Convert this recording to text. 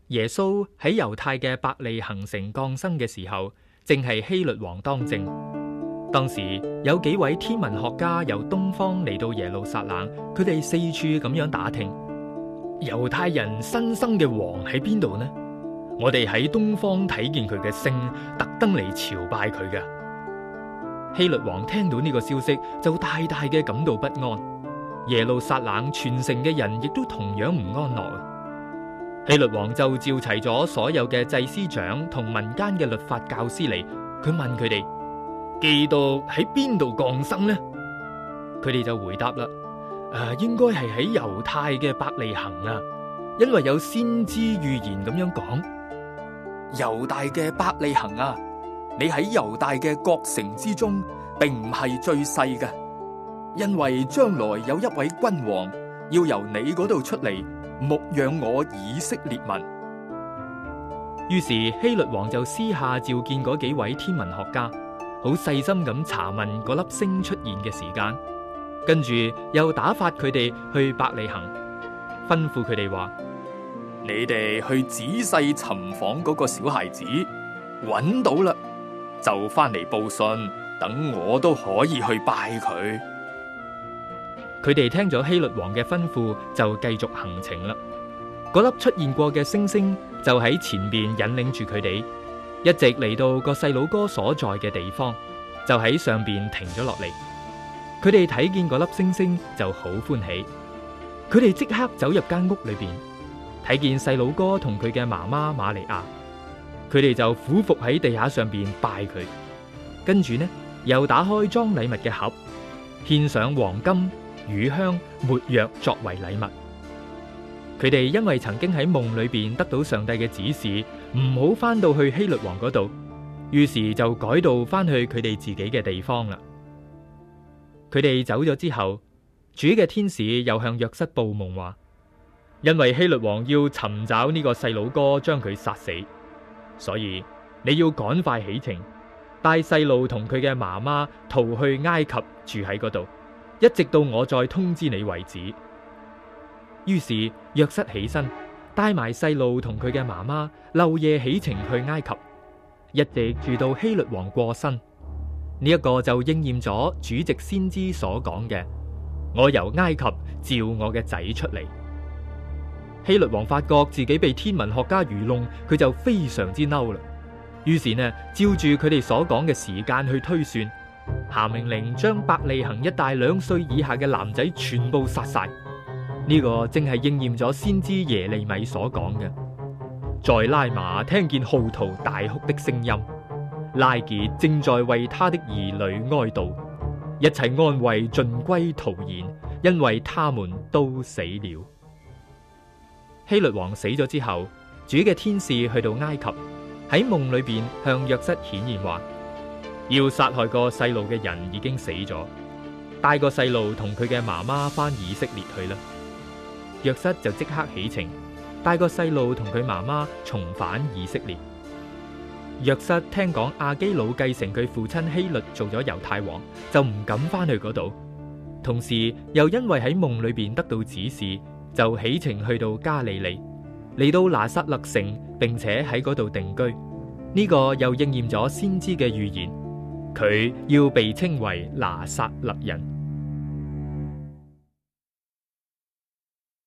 耶穌喺猶太嘅伯利恆城降生嘅時候，正係希律王當政。當時有幾位天文學家由東方嚟到耶路撒冷，佢哋四處咁樣打聽，猶太人新生嘅王喺邊度呢？我哋喺東方睇見佢嘅星，特登嚟朝拜佢嘅。希律王聽到呢個消息，就大大嘅感到不安。耶路撒冷全城嘅人亦都同樣唔安樂。希律王就召齊咗所有嘅祭司長同民間嘅律法教師嚟，佢問佢哋：基督喺邊度降生呢？佢哋就回答啦：應該係喺猶太嘅伯利恆啊，因為有先知預言咁樣講。 猶大嘅伯利恆啊，你喺猶大嘅各城之中，並唔係最細嘅，因為將來有一位君王要由你嗰度出嚟，牧養我以色列民。 於是希律王就私下召見嗰幾位天文學家，好細心咁查問嗰粒星出現嘅時間，跟住又打發佢哋去伯利恆，吩咐佢哋話： 你哋去仔細尋訪嗰個小孩子，揾到啦，就翻嚟報信，等我都可以去拜佢。 佢哋聽咗希律王嘅吩咐，就繼續行程啦。嗰粒出現過嘅星星就喺前邊引領住佢哋，一直嚟到個細佬哥所在嘅地方，就喺上邊停咗落嚟。佢哋睇見嗰粒星星就好歡喜，佢哋即刻走入間屋裏邊，睇見細佬哥同佢嘅媽媽瑪利亞，佢哋就俯伏喺地下上邊拜佢，跟住呢又打開裝禮物嘅盒，獻上黃金、乳香、沒藥作為禮物。佢哋因為曾經喺夢裏邊得到上帝嘅指示，唔好翻到去希律王嗰度，於是就改道翻去佢哋自己嘅地方啦。佢哋走咗之後，主嘅天使又向約瑟報夢話：因為希律王要尋找呢個細佬哥，將佢殺死，所以你要趕快起程，帶細路同佢嘅媽媽逃去埃及，住喺嗰度，一直到我再通知你為止。於是約瑟起身，帶埋細路同佢嘅媽媽，漏夜起程去埃及，一直住到希律王過身。呢一個就應驗咗主藉先知所講嘅：我由埃及召我嘅仔出嚟。希律王發覺自己被天文學家愚弄，佢就非常之嬲啦。於是呢，照住佢哋所講嘅時間去推算，下命令將伯利恆一帶2歲以下嘅男仔全部殺晒。呢個正係應驗咗先知耶利米所講嘅：在拉瑪聽見號啕大哭的聲音，拉結正在為他的兒女哀悼，一切安慰盡歸徒然，因為他們都死了。希律王死咗之後，主嘅天使去到埃及，喺夢裏邊向約瑟顯現話：要殺害個細路嘅人已經死咗，帶個細路同佢嘅媽媽返以色列去啦。約瑟就即刻起程，帶個細路同佢媽媽重返以色列。約瑟聽講亞基老繼承佢父親希律做咗猶太王，就唔敢翻去嗰度。同時又因為喺夢裏邊得到指示，就起程去到加利利，嚟到拿撒勒城，並且喺嗰度定居。呢個又應驗咗先知嘅預言，佢要被稱為拿撒勒人。